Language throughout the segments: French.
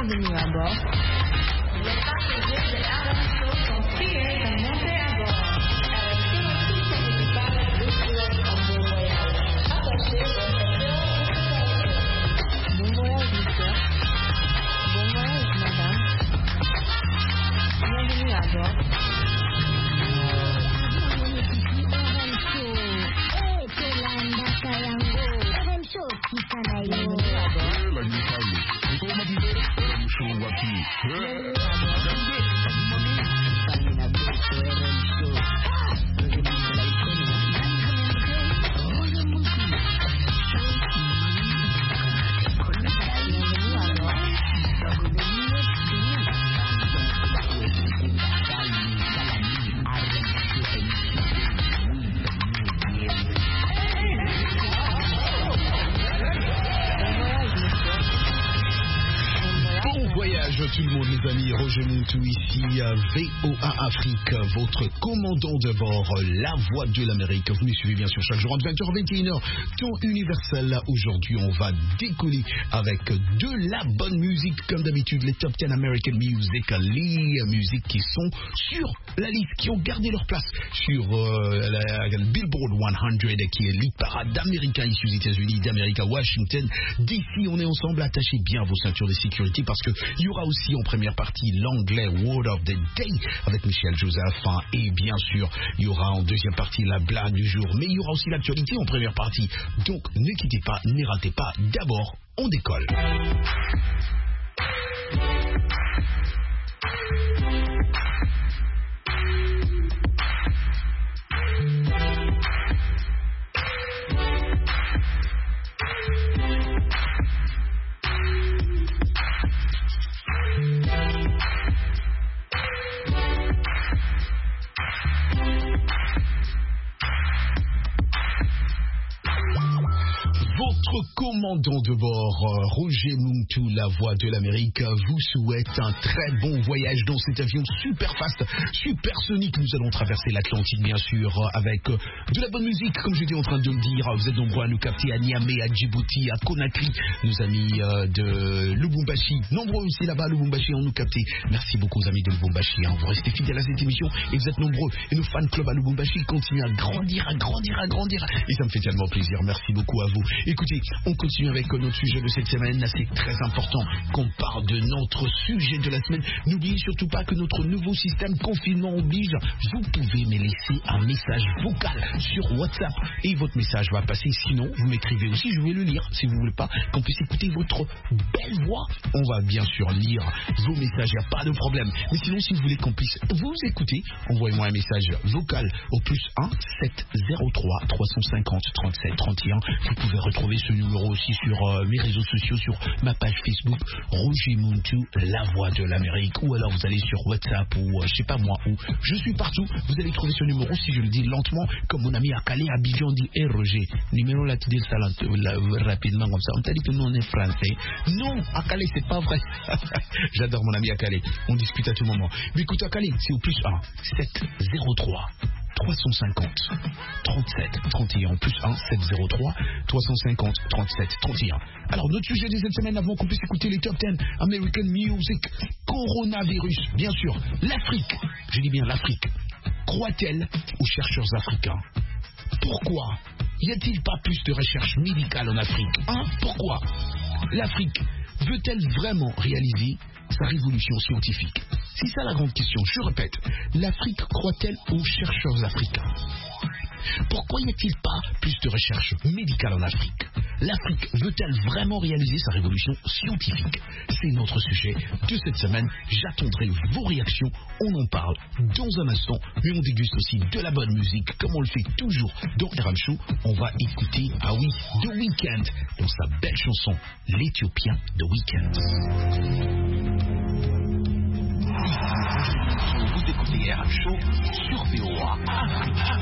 Bienvenue à bord. Les passagers de Adam Show sont priés de monter à bord. Avec tous les équipages de pilotes en bon voyage. Attachez vos ceintures de sécurité. Bon voyage, monsieur. Bon voyage, madame. Bienvenue à bord. Tout le monde, les amis, Roger Muntu ici, VOA Afrique, votre commandant de bord, la voix de l'Amérique. Vous nous suivez bien sûr chaque jour entre 20h et 21h, temps universel. Aujourd'hui, on va décoller avec de la bonne musique, comme d'habitude, les Top 10 American Music, les musiques qui sont sur la liste, qui ont gardé leur place sur la Billboard 100, qui est l'hit parade d'Américains ici aux États-Unis, d'Amérique à Washington. D'ici, on est ensemble, attachez bien vos ceintures de sécurité parce qu'il y aura aussi en première partie l'anglais Word of the Day avec Michel Joseph, et bien sûr il y aura en deuxième partie la blague du jour, mais il y aura aussi l'actualité en première partie, donc ne quittez pas, ne ratez pas. D'abord on décolle. Votre commandant de bord, Roger Muntu, la voix de l'Amérique, vous souhaite un très bon voyage dans cet avion super fast, supersonique. Nous allons traverser l'Atlantique, bien sûr, avec de la bonne musique, comme j'étais en train de le dire. Vous êtes nombreux à nous capter à Niamey, à Djibouti, à Conakry, nos amis de Lubumbashi. Nombreux aussi là-bas à Lubumbashi, on nous capte. Merci beaucoup aux amis de Lubumbashi. Vous restez fidèles à cette émission et vous êtes nombreux. Et nos fan clubs à Lubumbashi continuent à grandir, à grandir, à grandir. Et ça me fait tellement plaisir. Merci beaucoup à vous. Écoutez, on continue avec notre sujet de cette semaine. C'est très important qu'on parle de notre sujet de la semaine. N'oubliez surtout pas que notre nouveau système confinement oblige. Vous pouvez me laisser un message vocal sur WhatsApp et votre message va passer. Sinon, vous m'écrivez aussi, je vais le lire. Si vous ne voulez pas qu'on puisse écouter votre belle voix, on va bien sûr lire vos messages. Il n'y a pas de problème. Mais sinon, si vous voulez qu'on puisse vous écouter, envoyez-moi un message vocal au +1 703 350 37 31. Vous pouvez retrouver ce numéro aussi sur mes réseaux sociaux, sur ma page Facebook Roger Muntu, la voix de l'Amérique, ou alors vous allez sur WhatsApp ou je sais pas moi où. Je suis partout, vous allez trouver ce numéro. Si je le dis lentement, comme mon ami Akale à Abidjan dit, hey Roger, numéro là tu dis ça rapidement comme ça. On t'a dit que nous on est français. Non, Akale c'est pas vrai. J'adore mon ami Akale, on discute à tout moment. Mais écoute Akale, c'est au +1 703 350 37 31 +1 703 350 37 31. Alors notre sujet de cette semaine, avant qu'on puisse écouter les Top 10 American Music, coronavirus, bien sûr, l'Afrique, je dis bien l'Afrique, croit-elle aux chercheurs africains? Pourquoi? Y a-t-il pas plus de recherche médicale en Afrique, hein? Pourquoi? L'Afrique veut-elle vraiment réaliser sa révolution scientifique? C'est ça la grande question. Je répète, l'Afrique croit-elle aux chercheurs africains? Pourquoi n'y a-t-il pas plus de recherche médicale en Afrique? L'Afrique veut-elle vraiment réaliser sa révolution scientifique? C'est notre sujet de cette semaine. J'attendrai vos réactions. On en parle dans un instant, mais on déguste aussi de la bonne musique, comme on le fait toujours dans RM Show. On va écouter, ah oui, The Weeknd, dans sa belle chanson, l'Éthiopien The Weeknd. Vous écoutez RM Show sur VOA Afrique.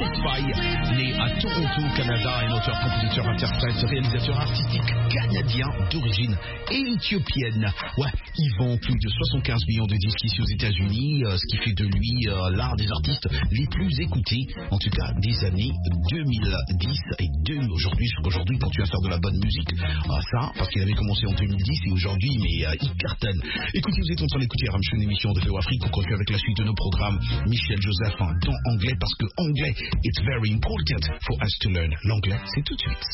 Tesfaye, né à Toronto, Canada, un auteur, compositeur, interprète, réalisateur artistique canadien d'origine éthiopienne. Ouais, il vend plus de 75 millions de disques ici aux États-Unis, ce qui fait de lui l'un des artistes les plus écoutés, en tout cas des années 2010 et aujourd'hui, quand tu vas faire de la bonne musique, ça, parce qu'il avait commencé en 2010 et aujourd'hui, mais il cartonne. Écoutez, vous êtes en train d'écouter Aram Show, une émission de VO Afrique. On continue avec la suite de nos programmes. Michel Joseph dans anglais, parce que anglais, it's very important for us to learn. L'anglais, c'est tout de suite.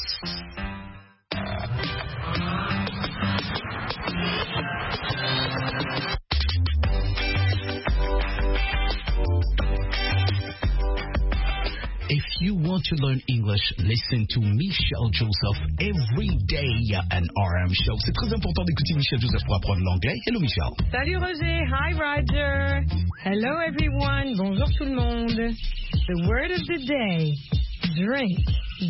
If you want to learn English, listen to Michel Joseph every day at RM Show. C'est très important d'écouter Michel Joseph pour apprendre l'anglais. Hello Michel. Salut Roger, hi Roger. Hello everyone, bonjour tout le monde. The word of the day, drink.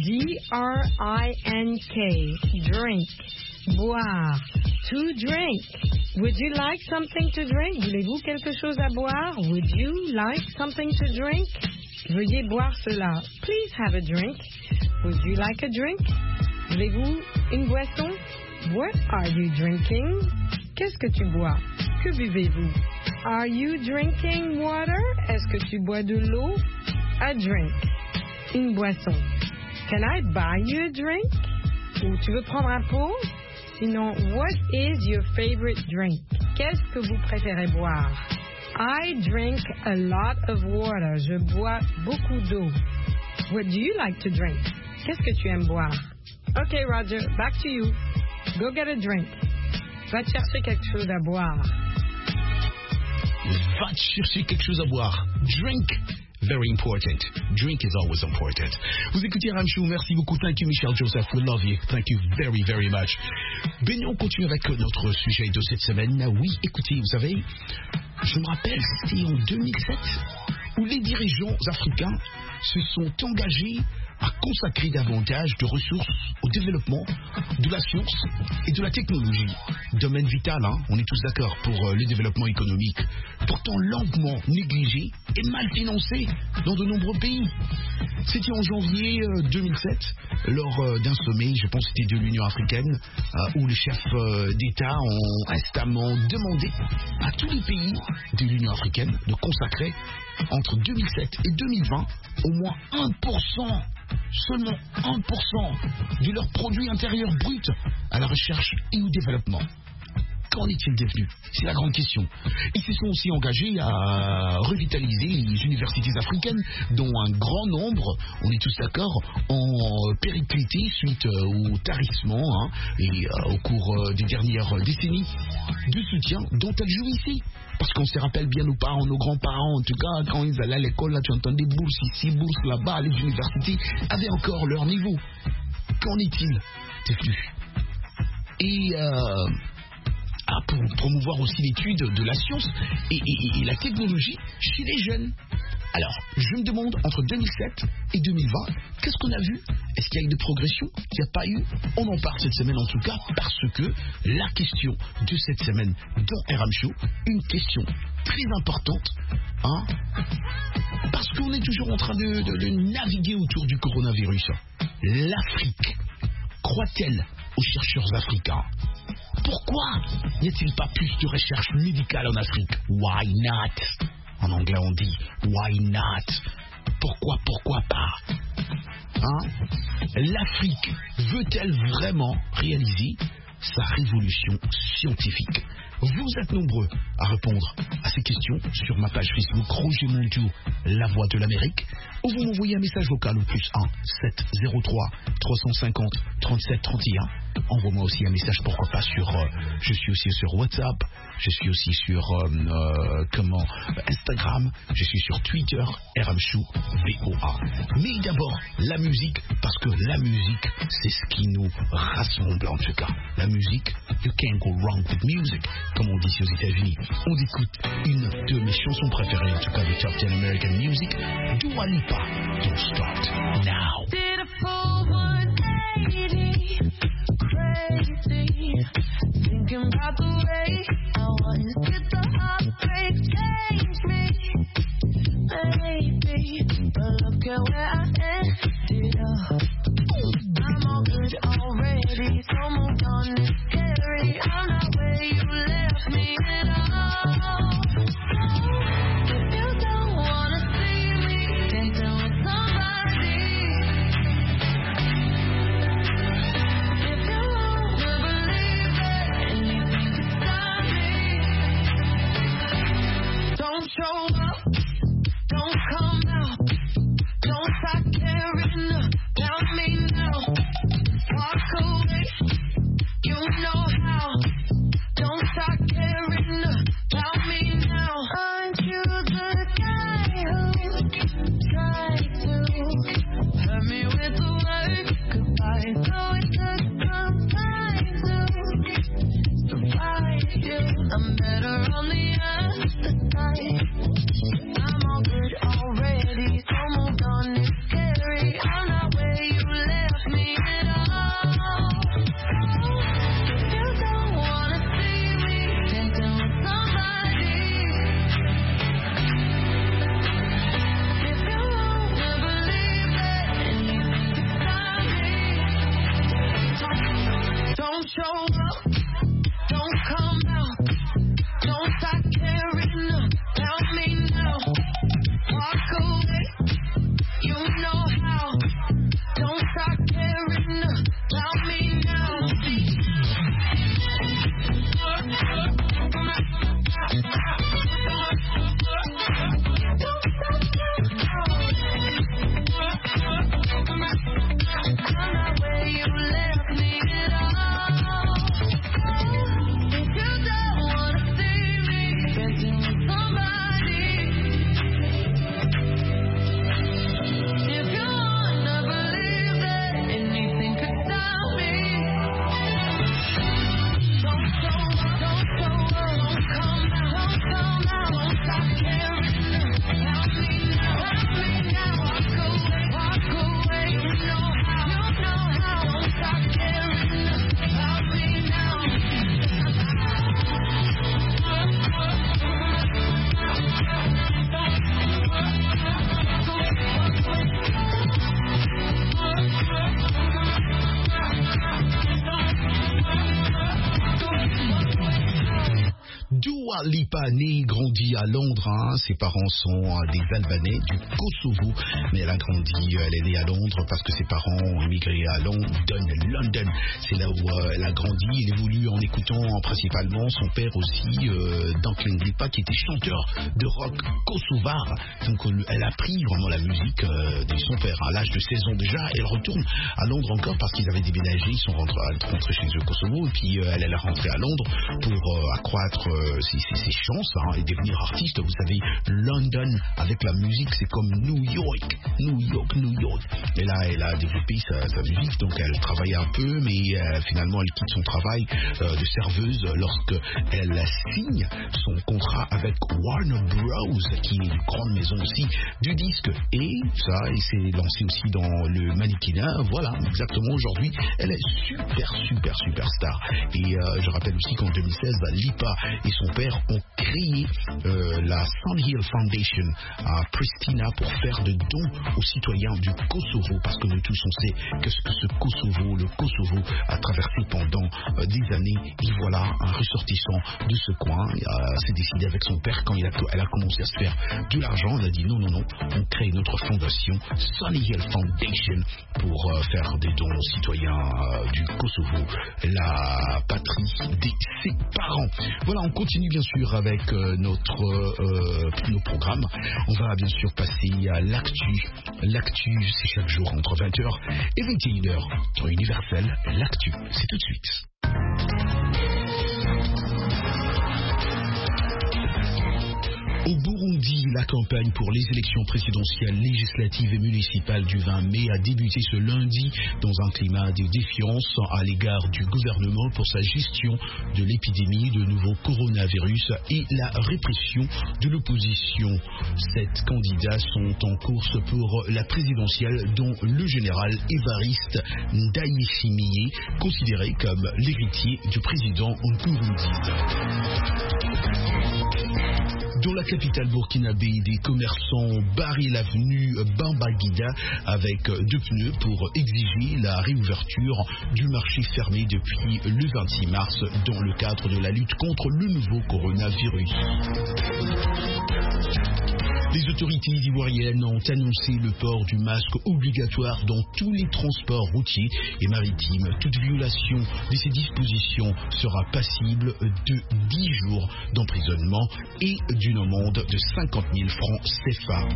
D-R-I-N-K, drink. Boire. To drink. Would you like something to drink? Voulez-vous quelque chose à boire? Would you like something to drink? Veuillez boire cela. Please have a drink. Would you like a drink? Voulez-vous une boisson? What are you drinking? Qu'est-ce que tu bois? Que buvez-vous? Are you drinking water? Est-ce que tu bois de l'eau? A drink. Une boisson. Can I buy you a drink? Ou tu veux prendre un pot? Sinon, what is your favorite drink? Qu'est-ce que vous préférez boire? I drink a lot of water. Je bois beaucoup d'eau. What do you like to drink? Qu'est-ce que tu aimes boire? Okay, Roger, back to you. Go get a drink. Va te chercher quelque chose à boire. Va te chercher quelque chose à boire. Drink. Very important. Drink is always important. Vous écoutez Ramchou, merci beaucoup. Thank you, Michel Joseph. We love you. Thank you very, very much. Ben, on continue avec notre sujet de cette semaine. Oui, écoutez, vous savez, je me rappelle, c'était en 2007 où les dirigeants africains se sont engagés à consacrer davantage de ressources au développement de la science et de la technologie. Domaine vital, hein, on est tous d'accord, pour le développement économique. Pourtant longuement négligé et mal financé dans de nombreux pays. C'était en janvier 2007, lors d'un sommet, je pense que c'était de l'Union africaine, où les chefs d'État ont instamment demandé à tous les pays de l'Union africaine de consacrer entre 2007 et 2020 au moins 1%, seulement 1% de leur produit intérieur brut à la recherche et au développement. Qu'en est-il devenu? C'est la grande question. Ils se sont aussi engagés à revitaliser les universités africaines, dont un grand nombre, on est tous d'accord, ont périclité suite au tarissement et au cours des dernières décennies de soutien dont elles jouissaient. Parce qu'on se rappelle bien nos parents, nos grands-parents, en tout cas, quand ils allaient à l'école, là tu entendais bourses ici, bourses là-bas, les universités avaient encore leur niveau. Qu'en est-il devenu? Et pour promouvoir aussi l'étude de la science et la technologie chez les jeunes. Alors, je me demande, entre 2007 et 2020, qu'est-ce qu'on a vu? Est-ce qu'il y a eu de progression? Il n'y a pas eu? On en parle cette semaine en tout cas, parce que la question de cette semaine dans RM Show, une question très importante, parce qu'on est toujours en train de naviguer autour du coronavirus. L'Afrique croit-elle aux chercheurs africains? Pourquoi n'y a-t-il pas plus de recherche médicale en Afrique? Why not? En anglais on dit why not? Pourquoi pas? L'Afrique veut-elle vraiment réaliser sa révolution scientifique? Vous êtes nombreux à répondre à ces questions sur ma page Facebook Roger Mondiou, La Voix de l'Amérique, ou vous m'envoyez un message vocal au +1 703 350 37 31. Envoie-moi aussi un message, pourquoi pas sur... je suis aussi sur WhatsApp, je suis aussi sur Instagram, je suis sur Twitter, RMchou, VOA. Mais d'abord, la musique, parce que la musique, c'est ce qui nous rassemble en tout cas. La musique, you can't go wrong with music, comme on dit ici aux États-Unis. On écoute une de mes chansons préférées, en tout cas du Top 10 American Music, Dua Lipa, Don't Start Now. Crazy, thinking about the way I was. Did the heartbreak change me, baby? But look at where I ended up. I'm all good already, so moved on, it's scary. I'm not where you left me at all. If you don't wanna see me dancing with somebody, if you wanna believe it, anything can stop me. Don't show up, don't come out, don't stop caring about me now. Walk away, you know how. Don't stop caring about me now. Aren't you the guy who tried to hurt me with the word goodbye? So it took some time to survive you. I'm better on the other side. I'm all good already, so moved on, it's scary. I'm not where you left me at all. If you don't wanna see me dancing with somebody, if you wanna believe it, anything can stop me. Don't show up, don't come out, don't stop caring about me now. Walk away, you know how. Don't stop caring about me now. I'm not where you left me at all. If you don't wanna see me dancing with somebody, if you wanna believe that anything could stop me, don't show up, don't come out, don't stop caring about me now. Walk away, you know how, don't stop caring about me now. Dua Lipa, née et grandie à Londres, hein. Ses parents sont des Albanais du Kosovo, mais elle a grandi, elle est née à Londres parce que ses parents ont immigré à London. C'est là où elle a grandi. Elle évolue en écoutant principalement son père aussi, Duncan Lipa, qui était chanteur de rock kosovar. Donc elle a pris vraiment la musique de son père à l'âge de 16 ans déjà. Elle retourne à Londres encore parce qu'ils avaient déménagé, ils sont rentrés chez eux au Kosovo, et puis elle est rentrée à Londres pour accroître ses chances, hein, et devenir artiste. Vous savez, London avec la musique, c'est comme New York. Et là, elle a développé sa musique, donc elle travaillait un peu, mais finalement elle quitte son travail de serveuse lorsqu'elle signe son contrat avec Warner Bros, qui est une grande maison aussi du disque, et il s'est lancé aussi dans le mannequinat. Voilà, exactement, aujourd'hui elle est super star. Et je rappelle aussi qu'en 2016, Lipa et son père ont créé la Sunhill Foundation à Pristina pour faire de dons aux citoyens du Kosovo, parce que nous tous on sait que ce que le Kosovo a traversé pendant des années. Et voilà, un ressortissant de ce coin s'est décidé avec son père, quand elle a commencé à se faire de l'argent, on a dit non, on crée notre fondation Sunhill Foundation pour faire des dons aux citoyens du Kosovo, la patrie de ses parents. Voilà, on continue bien sûr avec nos programmes. On va bien sûr passer à l'actu. L'actu, c'est chaque jour entre 20h et 21h sur Universel. L'actu, c'est tout de suite. Au Burundi, la campagne pour les élections présidentielles, législatives et municipales du 20 mai a débuté ce lundi dans un climat de défiance à l'égard du gouvernement pour sa gestion de l'épidémie de nouveau coronavirus et la répression de l'opposition. 7 candidats sont en course pour la présidentielle, dont le général Évariste Ndayishimiye, considéré comme l'héritier du président Nkurunziza. Dans la capitale burkinabé, des commerçants barrent l'avenue Bambagida avec 2 pneus pour exiger la réouverture du marché fermé depuis le 26 mars dans le cadre de la lutte contre le nouveau coronavirus. Les autorités ivoiriennes ont annoncé le port du masque obligatoire dans tous les transports routiers et maritimes. Toute violation de ces dispositions sera passible de 10 jours d'emprisonnement et d'une amende de 50 000 francs CFA.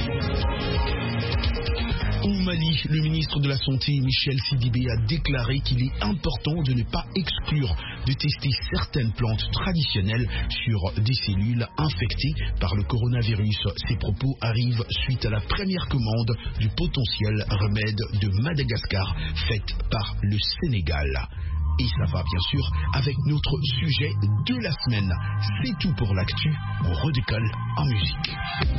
Au Mali, le ministre de la Santé, Michel Sidibé, a déclaré qu'il est important de ne pas exclure de tester certaines plantes traditionnelles sur des cellules infectées par le coronavirus. Ces propos arrivent suite à la première commande du potentiel remède de Madagascar faite par le Sénégal. Et ça va bien sûr avec notre sujet de la semaine. C'est tout pour l'actu. On redécolle en musique.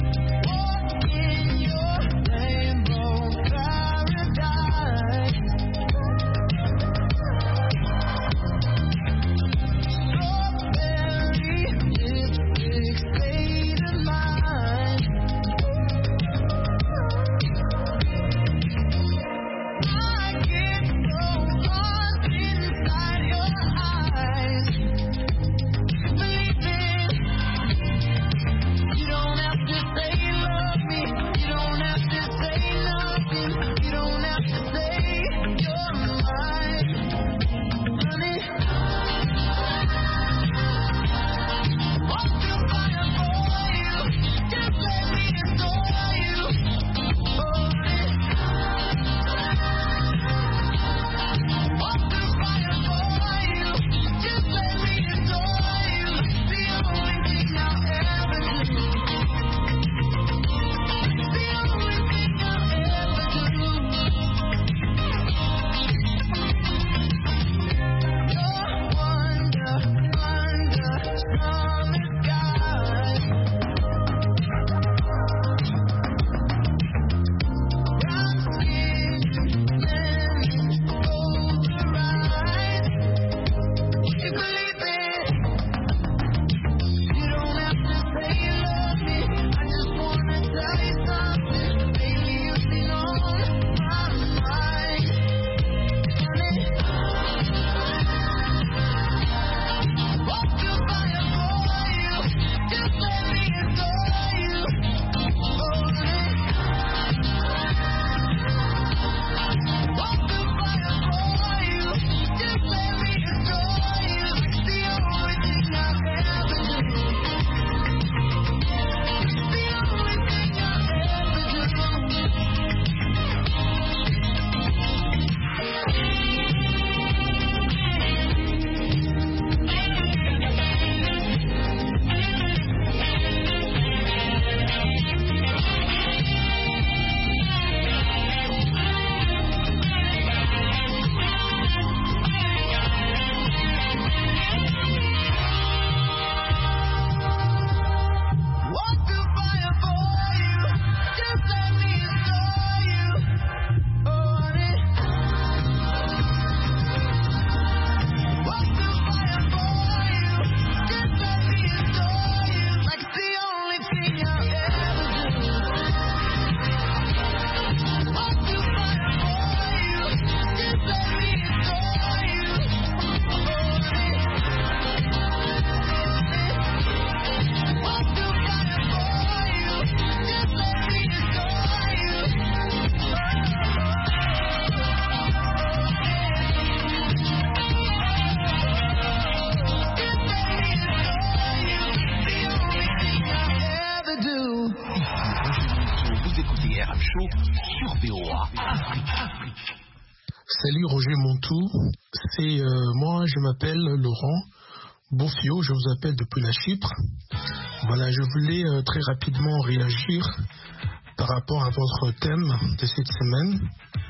Salut Roger Montou, c'est moi, je m'appelle Laurent Bouffio, je vous appelle depuis la Chypre. Voilà, je voulais très rapidement réagir par rapport à votre thème de cette semaine.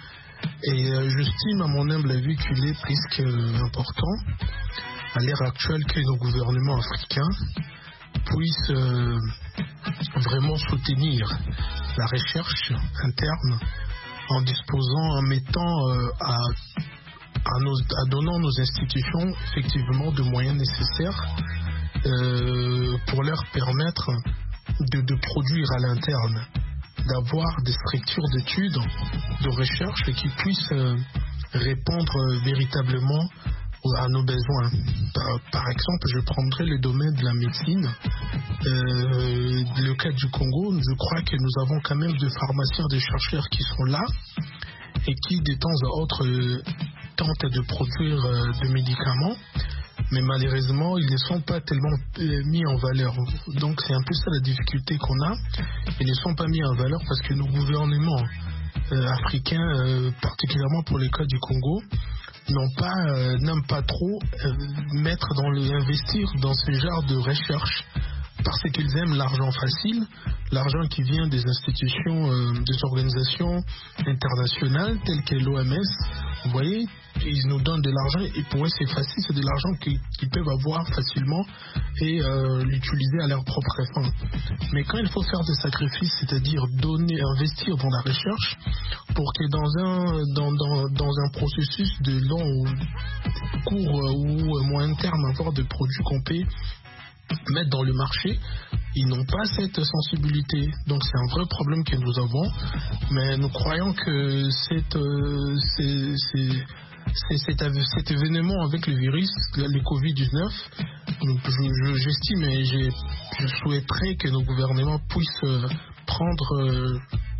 Et j'estime à mon humble avis qu'il est plus qu'important à l'ère actuelle que nos gouvernements africains puissent vraiment soutenir la recherche interne en disposant, en mettant donnant nos institutions effectivement de moyens nécessaires pour leur permettre de produire à l'interne, d'avoir des structures d'études, de recherche qui puissent répondre véritablement à nos besoins. Par exemple, je prendrai le domaine de la médecine. Le cas du Congo, je crois que nous avons quand même des pharmaciens, des chercheurs qui sont là et qui, de temps à autre, tentent de produire des médicaments. Mais malheureusement, ils ne sont pas tellement mis en valeur. Donc, c'est un peu ça la difficulté qu'on a. Ils ne sont pas mis en valeur parce que nos gouvernements africains, particulièrement pour le cas du Congo, n'aiment pas trop investir dans ce genre de recherche parce qu'ils aiment l'argent facile, l'argent qui vient des institutions, des organisations internationales telles que l'OMS. Vous voyez, ils nous donnent de l'argent et pour eux c'est facile, c'est de l'argent qu'ils peuvent avoir facilement et l'utiliser à leur propre fin. Mais quand il faut faire des sacrifices, c'est-à-dire investir dans la recherche pour que dans un processus de long, court ou moyen terme, avoir des produits qu'on peut mettre dans le marché, ils n'ont pas cette sensibilité. Donc c'est un vrai problème que nous avons, mais nous croyons que cet événement avec le virus, le Covid-19, j'estime et je souhaiterais que nos gouvernements puissent prendre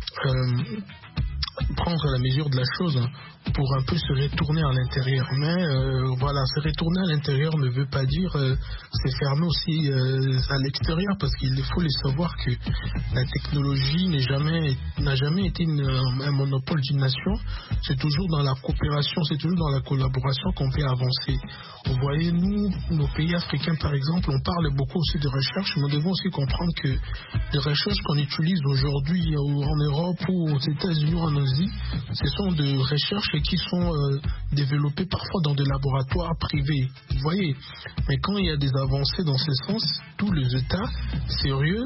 la mesure de la chose pour un peu se retourner à l'intérieur. Mais voilà, se retourner à l'intérieur ne veut pas dire se fermer aussi à l'extérieur, parce qu'il faut le savoir que la technologie n'a jamais été un monopole d'une nation. C'est toujours dans la coopération, c'est toujours dans la collaboration qu'on peut avancer. Vous voyez, nous, nos pays africains par exemple, on parle beaucoup aussi de recherche, mais nous devons aussi comprendre que les recherches qu'on utilise aujourd'hui en Europe ou aux États-Unis ou en Asie, ce sont des recherches qui sont développées parfois dans des laboratoires privés. Vous voyez, mais quand il y a des avancées dans ce sens, tous les États sérieux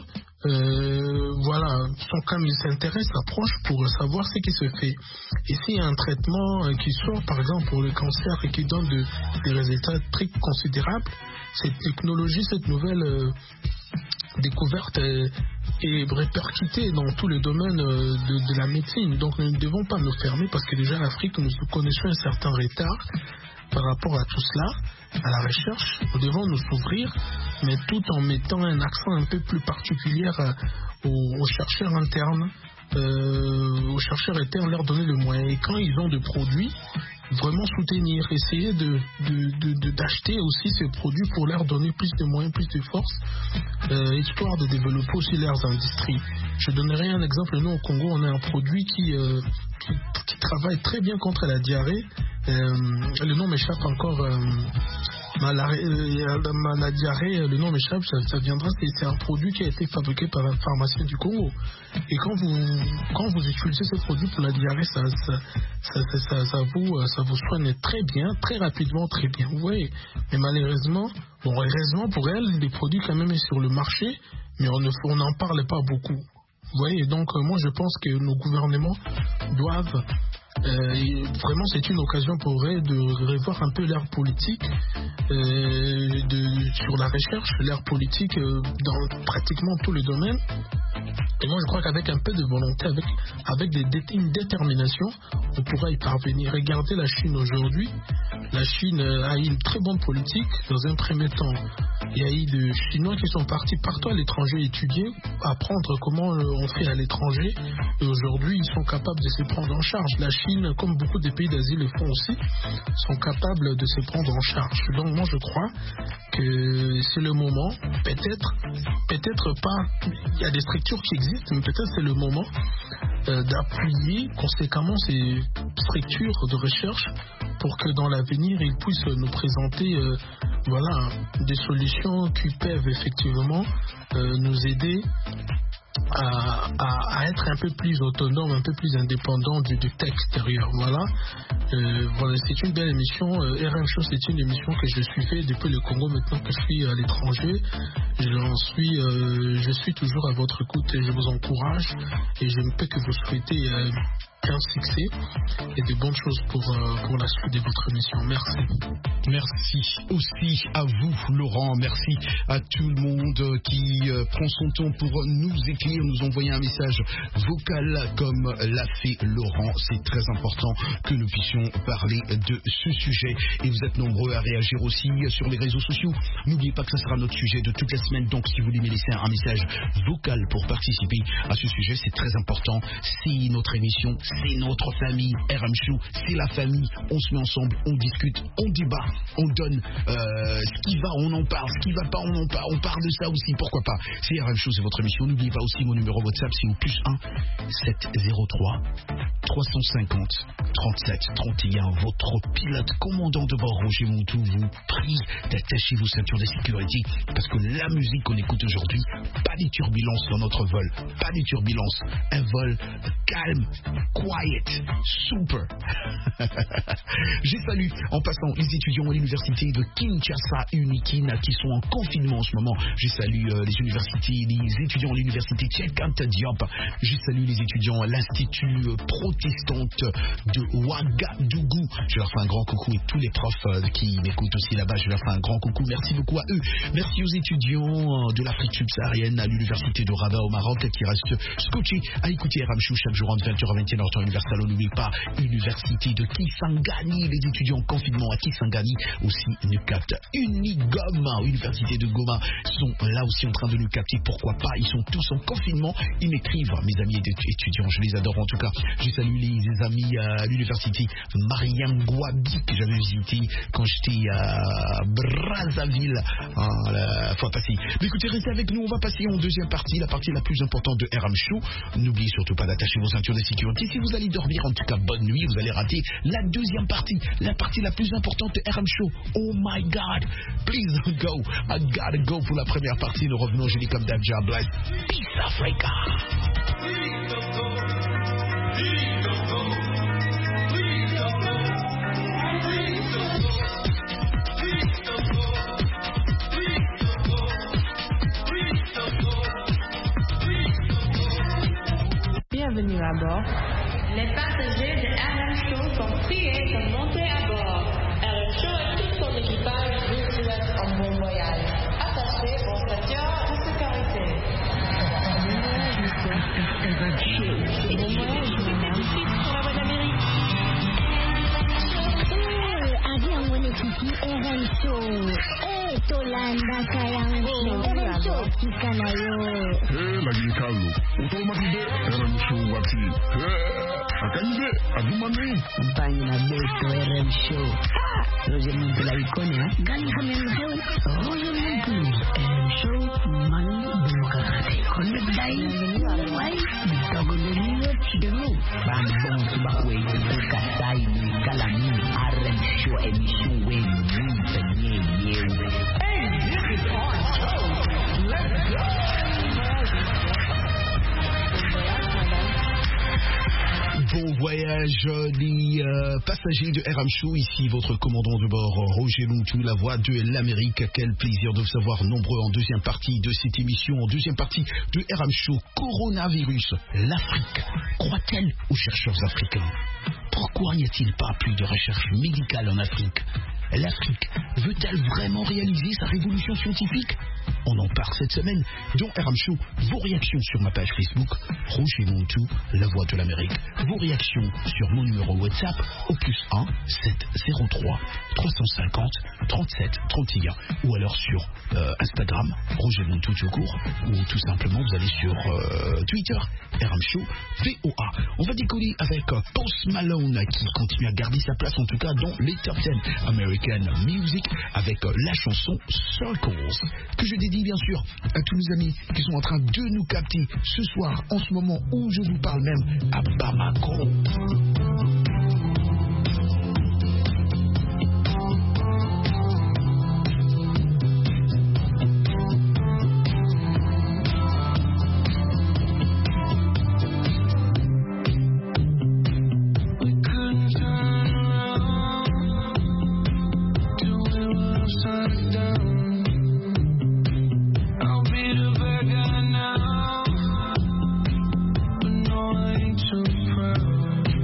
sont comme ils s'intéressent, s'approchent pour savoir ce qui se fait. Et s'il y a un traitement qui sort, par exemple pour le cancer, et qui donne des résultats très considérables, cette technologie, cette nouvelle découverte est répercutée dans tous les domaines de la médecine. Donc nous ne devons pas nous fermer, parce que déjà l'Afrique, nous connaissons un certain retard par rapport à tout cela, à la recherche. Nous devons nous s'ouvrir, mais tout en mettant un accent un peu plus particulier aux chercheurs internes. Aux chercheurs internes, leur donner le moyen. Et quand ils ont des produits, vraiment soutenir, essayer d'acheter aussi ces produits pour leur donner plus de moyens, plus de force, histoire de développer aussi leurs industries. Je donnerai un exemple. Nous au Congo, on a un produit qui travaille très bien contre la diarrhée. Le nom m'échappe encore. La diarrhée, le nom m'échappe, ça viendra. C'est un produit qui a été fabriqué par un pharmacien du Congo. Et quand vous utilisez ce produit pour la diarrhée, ça vous soigne très bien, très rapidement, très bien. Vous voyez. Mais malheureusement, heureusement pour elle, les produits quand même sont sur le marché, mais on n'en parle pas beaucoup. Vous voyez. Donc moi je pense que nos gouvernements doivent vraiment, c'est une occasion pour eux de revoir un peu leur politique sur la recherche, leur politique dans pratiquement tous les domaines. Et moi je crois qu'avec un peu de volonté, avec une détermination, on pourra y parvenir. Regardez la Chine aujourd'hui. La Chine a eu une très bonne politique. Dans un premier temps, il y a eu des Chinois qui sont partis partout à l'étranger étudier, apprendre comment on fait à l'étranger. Et aujourd'hui, ils sont capables de se prendre en charge. La Chine, comme beaucoup de pays d'Asie le font aussi, sont capables de se prendre en charge. Donc moi je crois que c'est le moment, peut-être pas, il y a des structures qui existent, mais peut-être c'est le moment d'appuyer conséquemment ces structures de recherche pour que dans l'avenir ils puissent nous présenter des solutions qui peuvent effectivement nous aider à être un peu plus autonome, un peu plus indépendant du texte extérieur. Voilà, c'est une belle émission. RM Show, c'est une émission que je suivais depuis le Congo. Maintenant que je suis à l'étranger, je suis toujours à votre écoute et je vous encourage et je ne peux que vous souhaiter qu'un succès et de bonnes choses pour la suite de votre émission. Merci. Merci aussi à vous, Laurent. Merci à tout le monde qui prend son temps pour nous écrire, nous envoyer un message vocal comme l'a fait Laurent. C'est très important que nous puissions parler de ce sujet. Et vous êtes nombreux à réagir aussi sur les réseaux sociaux. N'oubliez pas que ce sera notre sujet de toute la semaine. Donc, si vous voulez me laisser un message vocal pour participer à ce sujet, c'est très important. C'est notre émission, c'est notre famille. RM Show, c'est la famille. On se met ensemble, on discute, on débat, on donne ce qui va, on en parle. Ce qui va pas, on en parle. On parle de ça aussi, pourquoi pas. C'est RM Show, c'est votre émission. N'oubliez pas aussi mon numéro WhatsApp, c'est au +1 703 350 37 31. Votre pilote commandant de bord, Roger Montou, vous prie d'attacher vos ceintures de sécurité parce que la musique qu'on écoute aujourd'hui, pas des turbulences dans notre vol, pas des turbulences, un vol calme, quiet, super. J'ai salué en passant les étudiants à l'université de Kinshasa Unikin qui sont en confinement en ce moment. J'ai salué les universités, les étudiants à l'université Cheikh Anta Diop. J'ai salué les étudiants à l'Institut protestante de Ouagadougou. Je leur fais un grand coucou et tous les profs qui m'écoutent aussi là-bas, je leur fais un grand coucou. Merci beaucoup à eux. Merci aux étudiants de l'Afrique subsaharienne à l'université de Rabat au Maroc qui restent scotchés à écouter RM Show chaque jour entre 20h et 21h temps universel. N'oubliez pas, université de Kisangani, les étudiants en confinement à Kisangani, aussi nous captent. Unigoma, université de Goma, sont là aussi en train de nous capter. Pourquoi pas, ils sont tous en confinement. Ils m'écrivent, mes amis étudiants, je les adore en tout cas. J'ai salué les amis à l'université Mariangouabi que j'avais visité quand j'étais à Brazzaville la fois passée. Mais écoutez, restez avec nous, on va passer en deuxième partie, la partie la plus importante de RM Show. N'oubliez surtout pas d'attacher vos ceintures de sécurité. Si vous allez dormir, en tout cas bonne nuit, vous allez rater la deuxième partie, la partie la plus importante de RM Show. Oh my God, please go, I gotta go pour la première partie. Nous revenons, je dis comme Dabja Bless. Peace Africa. Bienvenue à bord. Les passagers de RM Show sont priés de monter à bord. RM Show et tout son équipage vous souhaitent un bon voyage. Attachez vos ceintures de sécurité. Bon voyage, madame. Pour la voie d'Amérique. Avion Monekiki RM Show. Tolanda Kayang Show. RM Show Kikanayo. Lagi kalu. Otomatis RM Show wati. Akanje adumane. Banyi na beto RM Show. Roger Montu la icone, hein? Gani RM Show. Roger Montu. RM Show. Manu Bukakate. Konde dai. Wai. Bitogo de niyo chidero. Bambong subakwe. Bukasai. Kalami. RM Show. Emission we. Mwenye yewe. Hey, this is our show. Let's go. Bon voyage les passagers de RM Show, ici votre commandant de bord Roger Montou, la voix de l'Amérique. Quel plaisir de vous avoir nombreux en deuxième partie de cette émission, en deuxième partie de RM Show. Coronavirus, l'Afrique, croit-elle aux chercheurs africains? Pourquoi n'y a-t-il pas plus de recherche médicale en Afrique? L'Afrique veut-elle vraiment réaliser sa révolution scientifique? On en parle cette semaine dans RM Show. Vos réactions sur ma page Facebook, Roger Montou, la voix de l'Amérique. Vos réactions sur mon numéro WhatsApp au +1 703 350 37 31. Ou alors sur Instagram, Roger Montou tout court. Ou tout simplement, vous allez sur Twitter, RM Show, VOA. On va décoller avec Post Malone qui continue à garder sa place, en tout cas dans les top 10 American Music, avec la chanson Circles, que je dédie bien sûr à tous nos amis qui sont en train de nous capter ce soir, en ce moment où je vous parle même à Bamako. Too proud.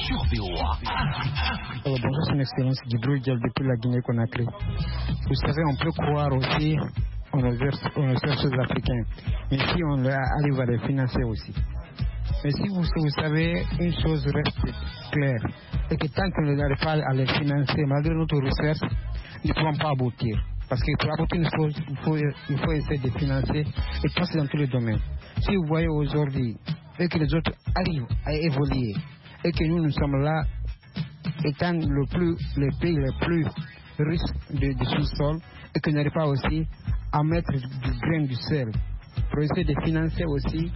sur VOA. Bonjour, son excellence Guido Dial depuis la Guinée-Conakry. Vous savez, on peut croire aussi aux chercheurs africains, mais si on arrive à les financer aussi. Mais si vous savez, une chose reste claire, c'est que tant qu'on n'arrive pas à les financer, malgré notre recherche, nous ne pouvons pas aboutir. Parce que pour aboutir une chose, il faut essayer de financer et passer dans tous les domaines. Si vous voyez aujourd'hui et que les autres arrivent à évoluer et que nous sommes là, étant les pays les plus riches du sous-sol et qu'on n'arrive pas aussi à mettre du grain du sel pour essayer de financer aussi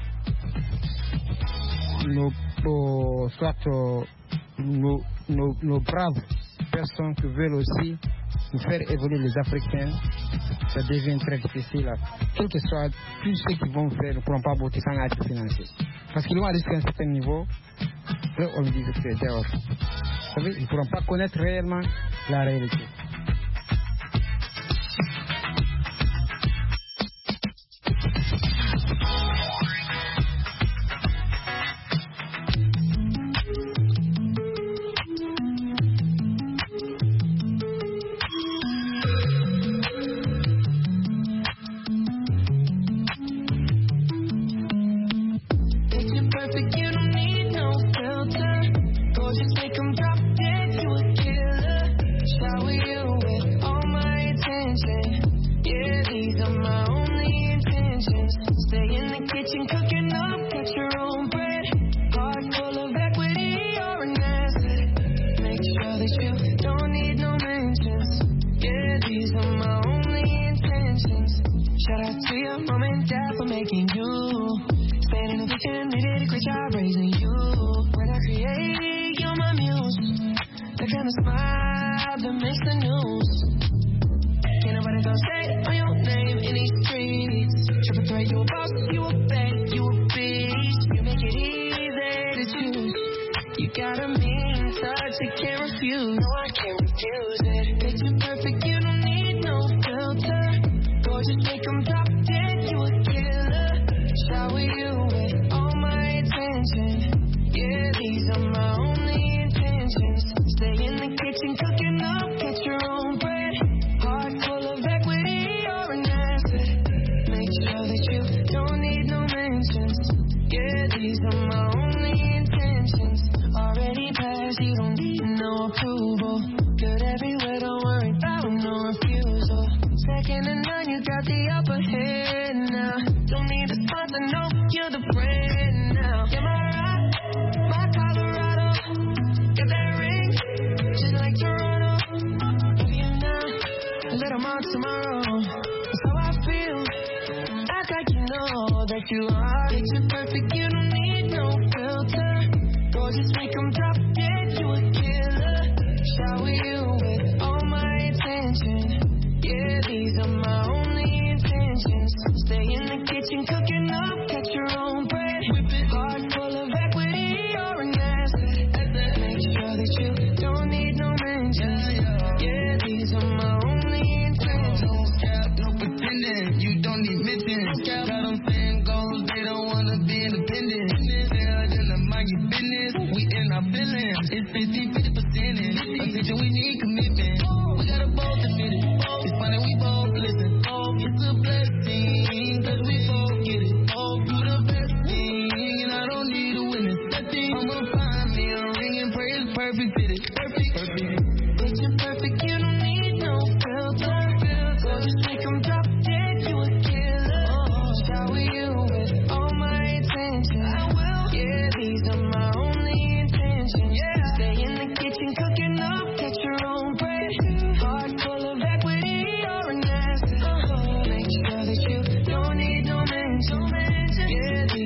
nos braves personnes qui veulent aussi nous faire évoluer les Africains, ça devient très difficile. Quel que soit tout ce qu'ils vont faire, nous ne pourrons pas aboutir sans être financiers. Parce qu'ils vont aller jusqu'à un certain niveau, là on dit que c'est dehors. Vous savez, ils ne pourront pas connaître réellement la réalité.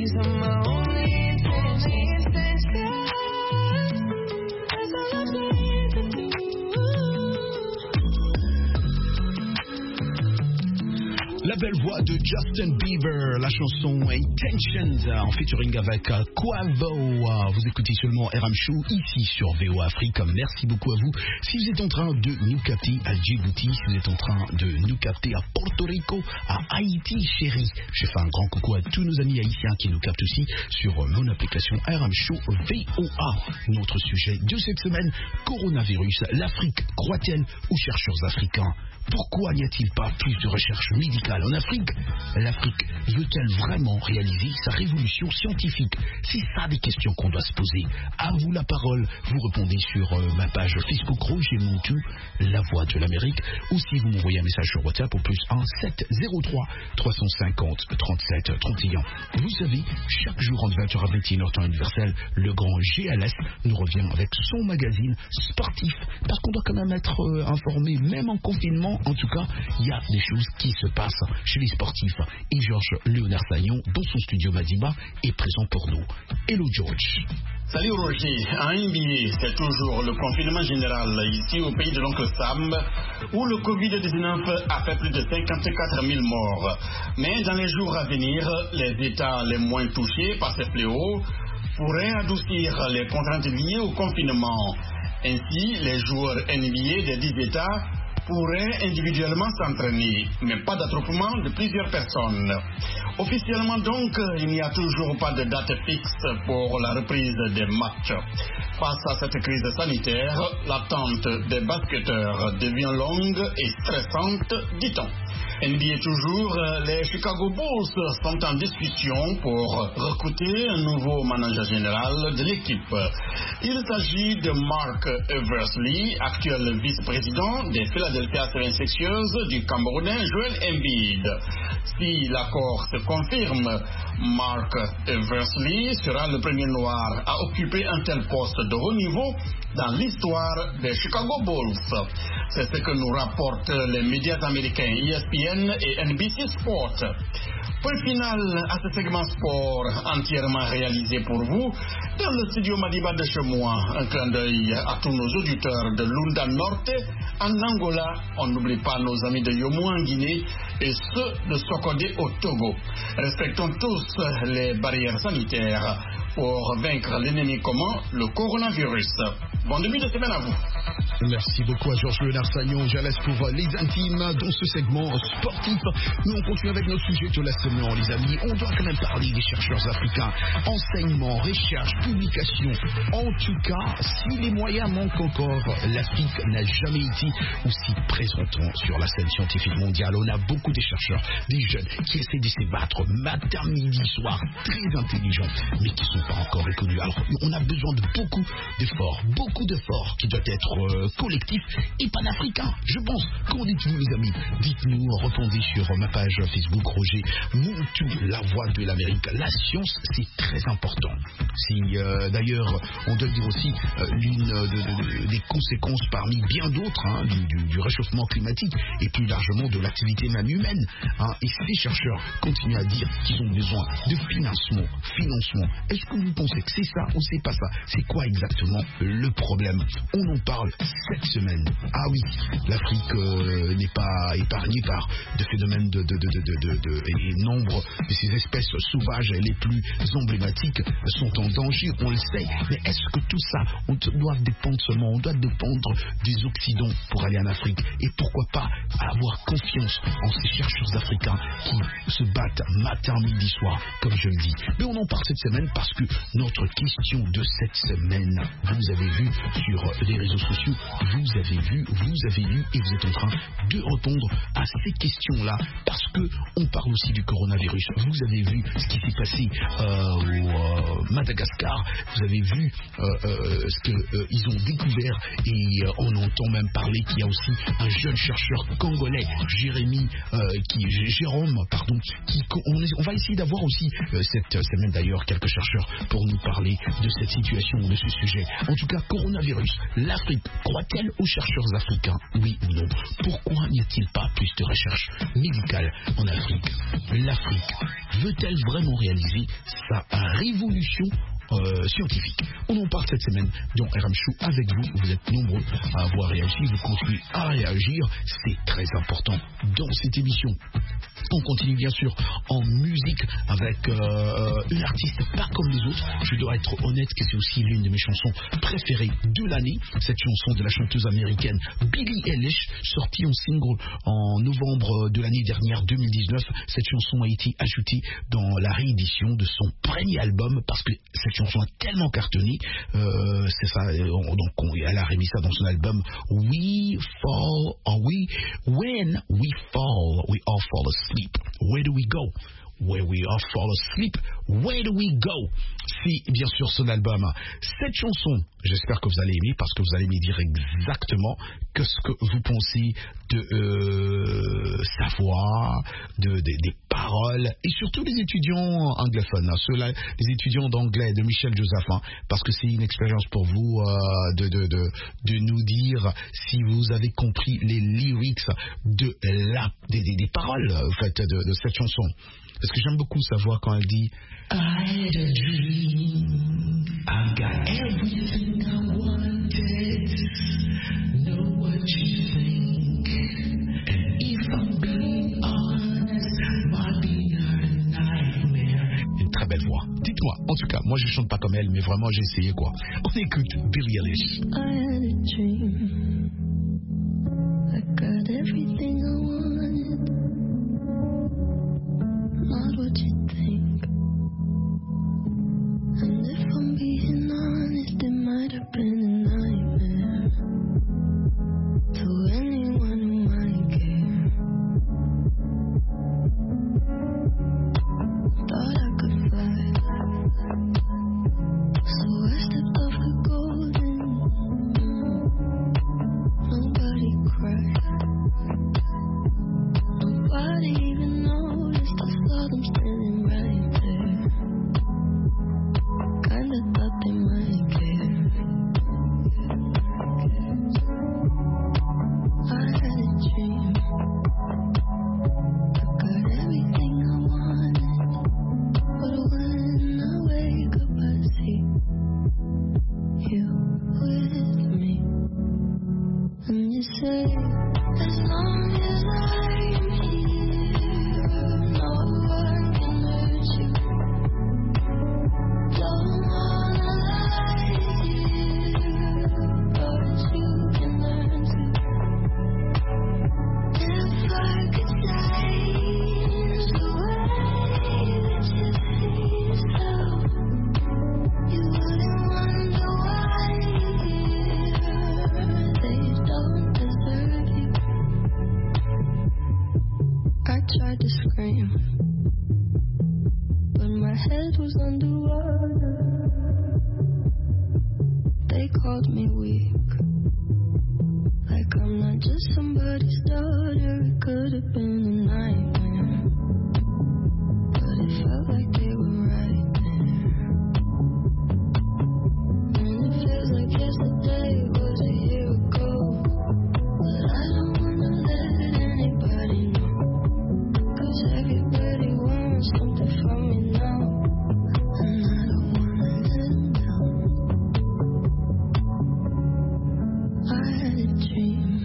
Thank you. belle voix de Justin Bieber, la chanson Intentions en featuring avec Quavo. Vous écoutez seulement RM Show ici sur VOA Afrique. Merci beaucoup à vous. Si vous êtes en train de nous capter à Djibouti, si vous êtes en train de nous capter à Porto Rico, à Haïti, chérie, je fais un grand coucou à tous nos amis haïtiens qui nous captent aussi sur mon application RM Show VOA. Notre sujet de cette semaine, coronavirus. L'Afrique croit-elle aux chercheurs africains? Pourquoi n'y a-t-il pas plus de recherche médicale en Afrique? L'Afrique veut-elle vraiment réaliser sa révolution scientifique? C'est ça des questions qu'on doit se poser. À vous la parole. Vous répondez sur ma page Facebook Roger Montou, La Voix de l'Amérique. Ou si vous m'envoyez un message sur WhatsApp au plus 1 703 350 37 31. Vous savez, chaque jour entre 20h à 21h temps universel, le grand GLS nous revient avec son magazine sportif. Parce qu'on doit quand même être informé, même en confinement. En tout cas, il y a des choses qui se passent chez les sportifs. Et Georges Léonard Sagnon, dans son studio Madiba, est présent pour nous. Hello George. Salut Roger, en NBA, c'est toujours le confinement général ici au pays de l'oncle Sam, où le Covid-19 a fait plus de 54 000 morts. Mais dans les jours à venir, les États les moins touchés par ces fléaux pourraient adoucir les contraintes liées au confinement. Ainsi, les joueurs NBA des 10 États pourraient individuellement s'entraîner, mais pas d'attroupement de plusieurs personnes. Officiellement donc, il n'y a toujours pas de date fixe pour la reprise des matchs. Face à cette crise sanitaire, l'attente des basketteurs devient longue et stressante, dit-on. NBA toujours, les Chicago Bulls sont en discussion pour recruter un nouveau manager général de l'équipe. Il s'agit de Mark Eversley, actuel vice-président des Philadelphia 76ers du Camerounais Joel Embiid. Si l'accord se confirme, Mark Eversley sera le premier noir à occuper un tel poste de haut niveau dans l'histoire des Chicago Bulls. C'est ce que nous rapportent les médias américains ESPN et NBC Sport. Point final à ce segment sport entièrement réalisé pour vous dans le studio Madiba de chez moi. Un clin d'œil à tous nos auditeurs de Lunda Norte en Angola. On n'oublie pas nos amis de Yomo en Guinée et ceux de Sokodé au Togo. Respectons tous les barrières sanitaires pour vaincre l'ennemi commun, le coronavirus. Bon début de semaine à vous. Merci beaucoup à Georges Léonard Sagnon. Je laisse pour les intimes dans ce segment sportif. Nous on continue avec notre sujet de la semaine, les amis. On doit quand même parler des chercheurs africains. Enseignement, recherche, publication. En tout cas, si les moyens manquent encore, l'Afrique n'a jamais été aussi présente sur la scène scientifique mondiale. On a beaucoup de chercheurs, des jeunes qui essaient de se battre matin, midi, soir, très intelligents, mais qui ne sont pas encore reconnus. Alors, on a besoin de beaucoup d'efforts qui doivent être collectifs et panafricains, je pense. Qu'en dites-vous, les amis? Dites-nous, répondez sur ma page Facebook Roger Montou, La Voix de l'Amérique. La science, c'est très important. Si d'ailleurs, on doit dire aussi l'une des conséquences parmi bien d'autres du réchauffement climatique et plus largement de l'activité même humaine. Et ces chercheurs continuent à dire qu'ils ont besoin de financement. Est-ce que vous pensez que c'est ça ou c'est pas ça? C'est quoi exactement le problème? On en parle cette semaine. Ah oui, l'Afrique n'est pas épargnée par des phénomènes et nombre de ces espèces sauvages les plus emblématiques sont en danger, on le sait. Mais est-ce que tout ça, on doit dépendre des Occidentaux pour aller en Afrique? Et pourquoi pas avoir confiance en ces chercheurs africains qui se battent matin, midi, soir, comme je le dis. Mais on en parle cette semaine parce que notre question de cette semaine, vous avez vu sur les réseaux sociaux, vous avez vu, vous avez lu et vous êtes en train de répondre à ces questions-là parce que on parle aussi du coronavirus. Vous avez vu ce qui s'est passé au Madagascar, vous avez vu ce qu'ils ont découvert et on entend même parler qu'il y a aussi un jeune chercheur congolais, Jérôme, on va essayer d'avoir aussi cette semaine d'ailleurs quelques chercheurs pour nous parler de cette situation, de ce sujet. En tout cas, coronavirus, l'Afrique croit-elle aux chercheurs africains? Oui ou non? Pourquoi n'y a-t-il pas plus de recherche médicale en Afrique? L'Afrique veut-elle vraiment réaliser sa révolution scientifique. On en parle cette semaine dans RM Show avec vous. Vous êtes nombreux à avoir réagi, vous continuez à réagir, c'est très important dans cette émission. On continue bien sûr en musique avec une artiste pas comme les autres. Je dois être honnête que c'est aussi l'une de mes chansons préférées de l'année. Cette chanson de la chanteuse américaine Billie Eilish, sortie en single en novembre de l'année dernière 2019. Cette chanson a été ajoutée dans la réédition de son premier album parce que cette chanson a tellement cartonné. C'est ça. Elle a remis ça dans son album When We Fall, We All Fall Asleep. Where do we go? Where we all fall asleep, where do we go? C'est bien sûr son album. Cette chanson, j'espère que vous allez aimer parce que vous allez me dire exactement ce que vous pensez de sa voix, des paroles et surtout les étudiants anglophones, ceux-là, les étudiants d'anglais de Michel Joseph, parce que c'est une expérience pour vous de nous dire si vous avez compris les lyrics des paroles en fait, de cette chanson. Parce que j'aime beaucoup sa voix quand elle dit I had a dream, I got everything I wanted, know what you think, and if I'm being honest, might be a nightmare. Une très belle voix. Dites-moi, en tout cas, moi je chante pas comme elle, mais vraiment j'ai essayé quoi. On écoute Billie Eilish. I had a dream, I got everything I wanted. Not what you think. And if I'm being honest, it might have been a nightmare to anyone who might care. Thought I could fly, so I stepped off the golden. Nobody cried, nobody even noticed. I saw them standing right there. Kinda thought they might care. I had a dream. I got everything I wanted. But when I wake up, I see you with me. And you say, as long as I'm here, no one can hurt you. Don't wanna lie to you, but you can learn to. If I could change the way that you see yourself, you wouldn't wonder why you're here. They don't deserve you. I tried to scream, but my head was underwater. They called me weak, like I'm not just somebody's daughter. It could have been a nightmare, but it felt like they were right there. And it feels like yesterday was a year ago, but I don't wanna let anybody know, 'cause everybody wants something from me now, and I don't wanna let them down. I had a dream,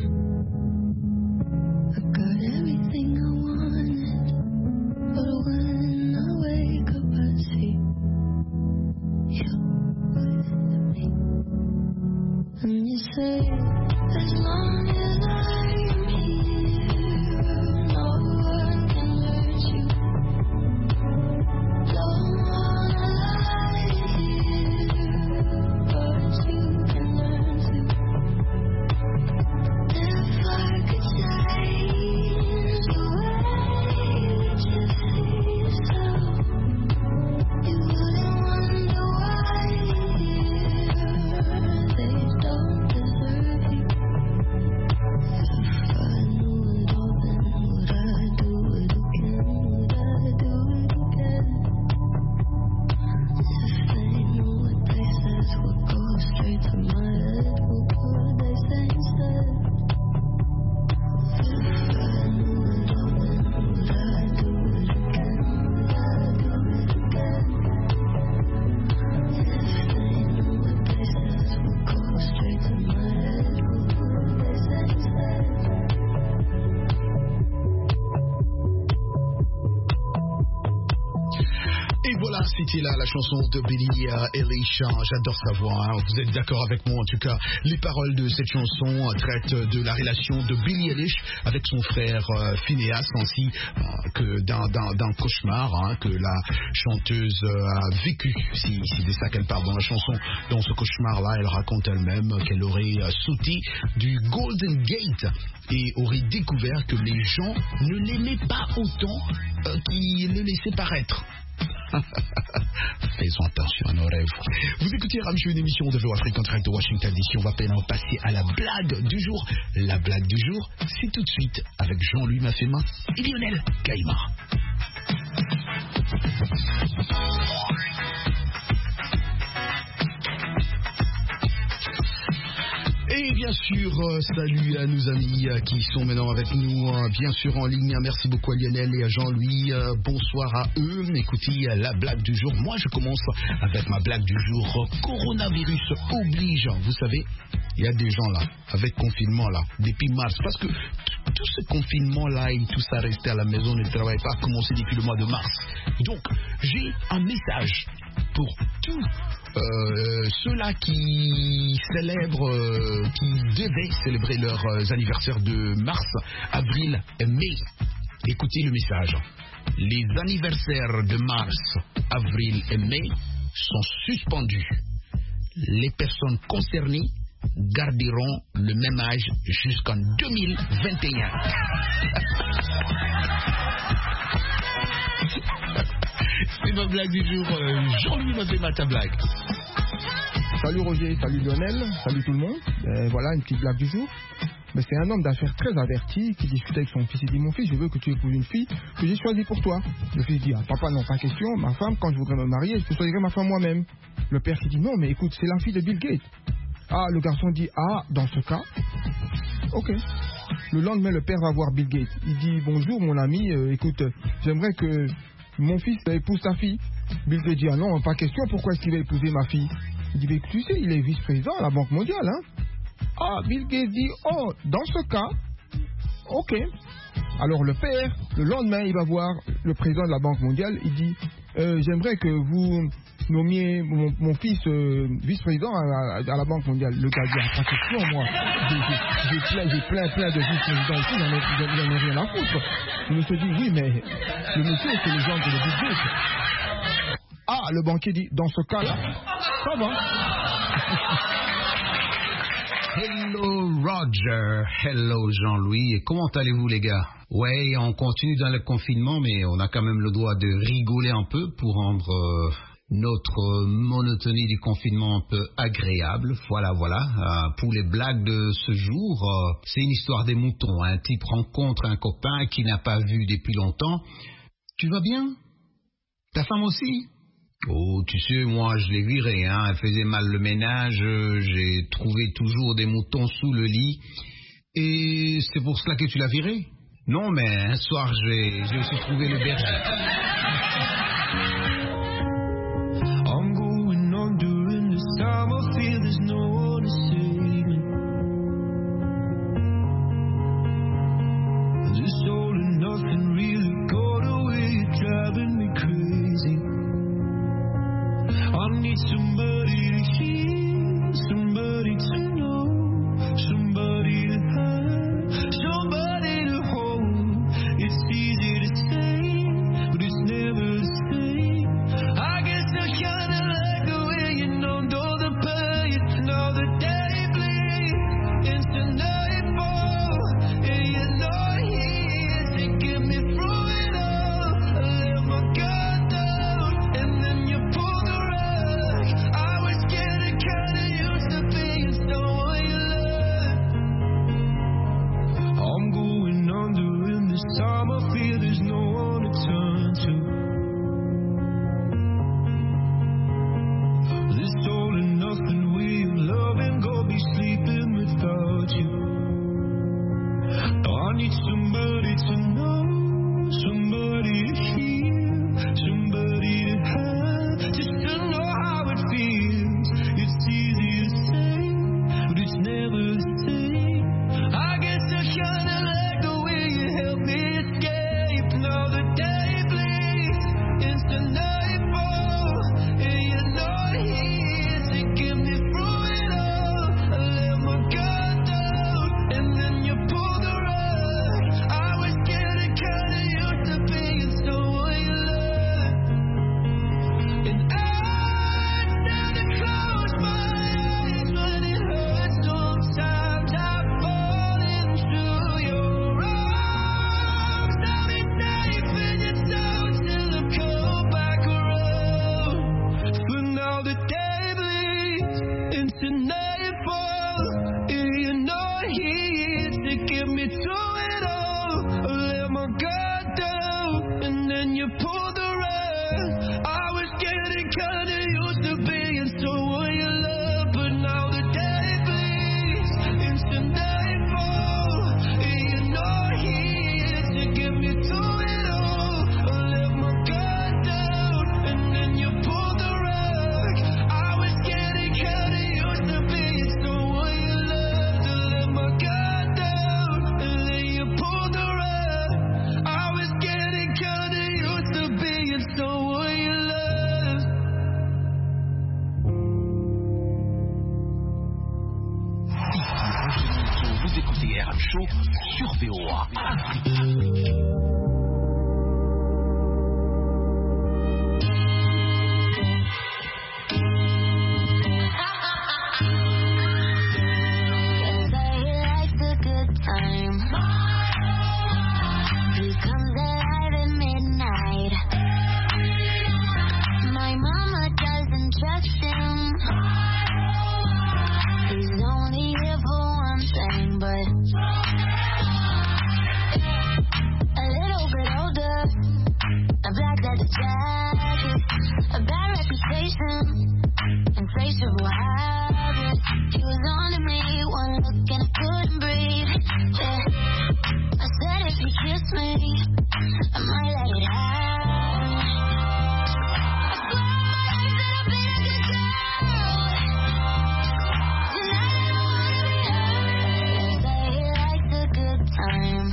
I got everything I wanted, but when I wake up I see you with me. And you say, as long as I'm here, no one can hurt you. Don't wanna lie to you, but you can learn to. If I could change the way that you see yourself, you wouldn't wonder why you're here. They don't deserve you. c'était là la chanson de Billie Eilish. J'adore sa voix. Hein. Vous êtes d'accord avec moi en tout cas. Les paroles de cette chanson traitent de la relation de Billie Eilish avec son frère Phineas, ainsi que d'un cauchemar que la chanteuse a vécu. Si c'est ça qu'elle parle dans la chanson. Dans ce cauchemar-là, elle raconte elle-même qu'elle aurait sauté du Golden Gate et aurait découvert que les gens ne l'aimaient pas autant qu'ils le laissaient paraître. Faisons attention à nos rêves. Vous écoutez Ramshow, une émission de Voix Afrique en direct de Washington DC. On va maintenant passer à la blague du jour. La blague du jour, c'est tout de suite avec Jean-Louis Mafema et Lionel Caïma. Et bien sûr, salut à nos amis qui sont maintenant avec nous, bien sûr en ligne. Merci beaucoup à Lionel et à Jean-Louis. Bonsoir à eux. Écoutez, la blague du jour. Moi, je commence avec ma blague du jour. Coronavirus oblige. Vous savez, il y a des gens là, avec confinement là, depuis mars. Parce que tout ce confinement là et tout ça, rester à la maison, ne travaille pas, commencé depuis le mois de mars. Donc, j'ai un message pour tous ceux-là qui célèbrent, qui devaient célébrer leurs anniversaires de mars, avril et mai. Écoutez le message. Les anniversaires de mars, avril et mai sont suspendus. Les personnes concernées garderont le même âge jusqu'en 2021. C'est ma blague du jour. Jean-Louis m'a fait ta blague. Salut Roger, salut Lionel, salut tout le monde. Voilà une petite blague du jour. Mais c'est un homme d'affaires très averti qui discute avec son fils. Il dit: mon fils, je veux que tu épouses une fille que j'ai choisie pour toi. Le fils dit: ah, papa, non, pas question. Ma femme, quand je voudrais me marier, je choisirai ma femme moi-même. Le père qui dit: non, mais écoute, c'est la fille de Bill Gates. Ah, le garçon dit: ah, dans ce cas, ok. Le lendemain, le père va voir Bill Gates. Il dit: bonjour mon ami, écoute, j'aimerais que mon fils épouse ta fille. Bill Gates dit: ah non, pas question, pourquoi est-ce qu'il va épouser ma fille? Il dit: mais tu sais, il est vice-président à la Banque mondiale, hein. Ah, Bill Gates dit: oh, dans ce cas, ok. Alors le père, le lendemain, il va voir le président de la Banque mondiale. Il dit: j'aimerais que vous nommiez mon fils vice-président à la Banque mondiale. Le gars dit: ah, pas question, moi. J'ai plein de vice-présidents ici, j'en ai rien à foutre. Le monsieur dit: oui, mais le monsieur, c'est le genre de Bill Gates. Ah, le banquier dit: dans ce cas-là, ça va. Hello Roger, hello Jean-Louis, et comment allez-vous les gars? Ouais, on continue dans le confinement, mais on a quand même le droit de rigoler un peu pour rendre notre monotonie du confinement un peu agréable. Voilà. Pour les blagues de ce jour, c'est une histoire des moutons. Un type rencontre un copain qu'il n'a pas vu depuis longtemps. Tu vas bien? Ta femme aussi? Oh, tu sais, moi, je l'ai virée, hein. Elle faisait mal le ménage, j'ai trouvé toujours des moutons sous le lit. Et c'est pour cela que tu l'as virée? Non, mais un soir, j'ai aussi trouvé le berger. I'm going on during this time, I feel there's no one to save me. This all and nothing really got away, driving me crazy. I need somebody to hear, somebody to know, somebody to have, somebody to hold. It's easy to say, but it's never the Vous écoutez RM Show sur VOA Afrique. A bad reputation, insatiable habits. He was on to me, one look and I couldn't breathe. Yeah. I said if he kissed me, I might let it out. I swear on my life that I've been a good girl. Tonight I don't wanna be hurt. Say he likes a good time.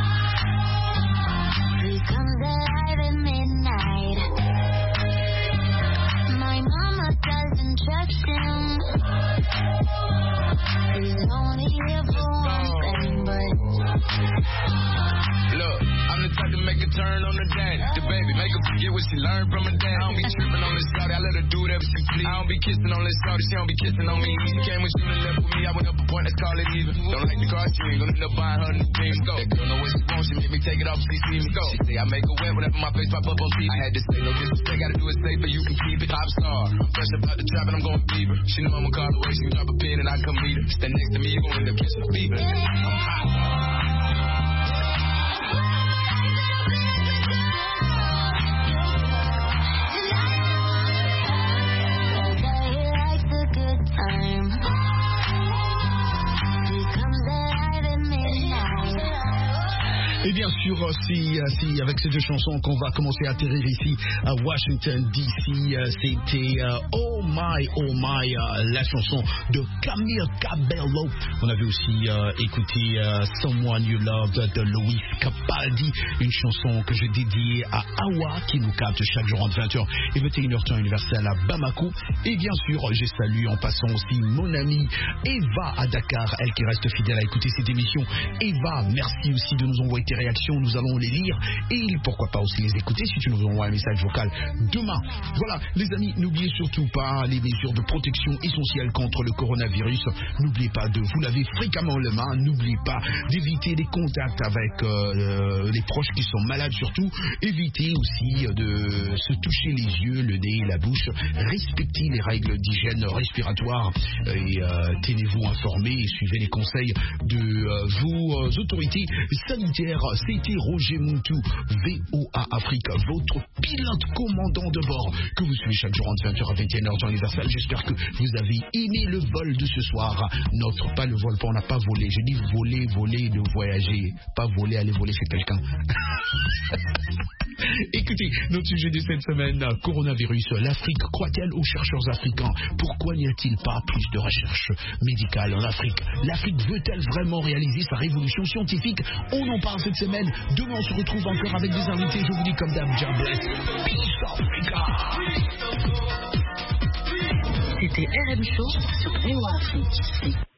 He comes alive at midnight. My mama doesn't trust him. He's only here for one thing, but look, I'm the type to make a turn on the dad. The baby, make her forget what she learned from her dad. I don't be tripping on this shawty, I let her do whatever she please. I don't be kissing on this shawty, she don't be kissing on me. She came when she done left with me, I went up a point, let's call it even. Don't like the car, she ain't gonna end up buying her new dreams. That girl know what she wants, she make me take it off, she see me. She say I make her wet whenever my face pop up on TV. I had to say no disrespect, gotta do it safer, you can keep it. Pop star, I'm fresh about the trap and I'm going fever. She know I'ma call away, she can drop a pin and I come meet her. Stand next to me, you gon' end up kissing a fever. I'm hot. Et bien sûr, si avec ces deux chansons qu'on va commencer à atterrir ici à Washington DC, c'était Oh My, la chanson de Camille Cabello. On avait aussi écouté Someone You Loved de Louis Capaldi, une chanson que j'ai dédiée à Awa qui nous capte chaque jour entre 20h et 21h temps universel à Bamako. Et bien sûr, j'ai salué en passant aussi mon amie Eva à Dakar, elle qui reste fidèle à écouter cette émission. Eva, merci aussi de nous envoyer tes réactions, nous allons les lire et pourquoi pas aussi les écouter si tu nous envoies un message vocal demain. Voilà les amis, n'oubliez surtout pas les mesures de protection essentielles contre le coronavirus. N'oubliez pas de vous laver fréquemment les mains, n'oubliez pas d'éviter les contacts avec les proches qui sont malades surtout. Évitez aussi de se toucher les yeux, le nez, la bouche. Respectez les règles d'hygiène respiratoire et tenez-vous informés et suivez les conseils de vos autorités sanitaires. C'était Roger Muntu, VOA Afrique, votre pilote commandant de bord que vous suivez chaque jour entre 20h à 21h temps universel. J'espère que vous avez aimé le vol de ce soir. Pas le vol, on n'a pas volé. Je dis voler, de voyager. Pas voler, aller voler chez quelqu'un. Écoutez, notre sujet de cette semaine, coronavirus. L'Afrique croit-elle aux chercheurs africains? Pourquoi n'y a-t-il pas plus de recherche médicale en Afrique? L'Afrique veut-elle vraiment réaliser sa révolution scientifique? On en parle cette semaine. Demain, on se retrouve encore avec des invités. Je vous dis comme d'hab, God bless. Peace Africa. C'était RM Show sur VOA Afrique.